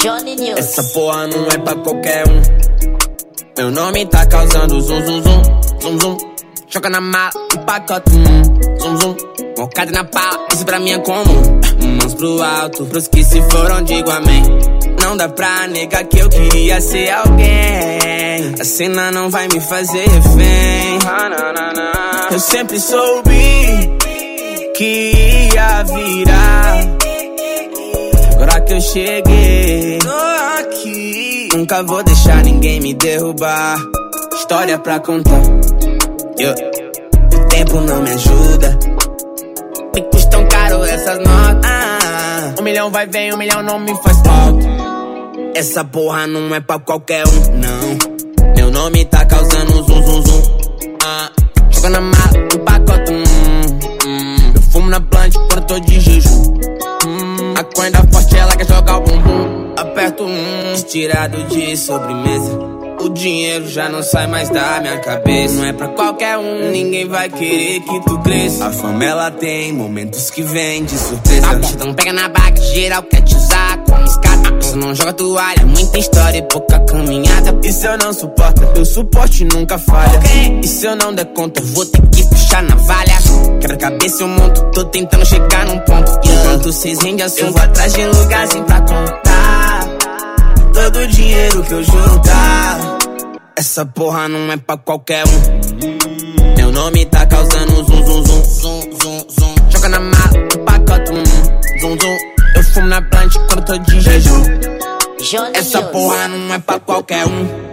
Johnny News. Essa porra não é pra qualquer um. Meu nome tá causando zum zum zum, zum zum. Choca na mala, empacota zum zum. Mocada na pala, isso pra mim é comum. Mãos pro alto, pros que se foram digo amém. Não dá pra negar que eu queria ser alguém. A cena não vai me fazer refém. Eu sempre soube que ia virar. Agora que eu cheguei, tô aqui. Nunca vou deixar ninguém me derrubar. História pra contar. O tempo não me ajuda. Me custam caro essas notas. 1 milhão vai vem, 1 milhão não me faz falta. Essa porra não é pra qualquer um, não. Meu nome tá causando zum zum zum. Joga na mala, empacota eu fumo na plant quando tô de jejum. A corda forte, ela quer jogar o bumbum. Aperto estirado de sobremesa. O dinheiro já não sai mais da minha cabeça. Não é pra qualquer um, ninguém vai querer que tu cresça. A fama ela tem momentos que vem de surpresa. A bicha não pega na baga, geral quer te usar como escada. Isso não joga toalha, muita história e pouca caminhada. E se eu não suporto, teu suporte nunca falha. E se eu não der conta, eu vou ter que puxar na valha. Quebra-cabeça eu monto, tô tentando chegar num ponto. Enquanto cês rendem assunto, eu vou atrás de lugarzinho pra contar todo o dinheiro que eu juntar. Essa porra não é pra qualquer um. Meu nome tá causando zum zum zum, zum zum zum. Joga na mala, empacota zum zum. Eu fumo na plant quando tô de jejum. Essa porra não é pra qualquer um.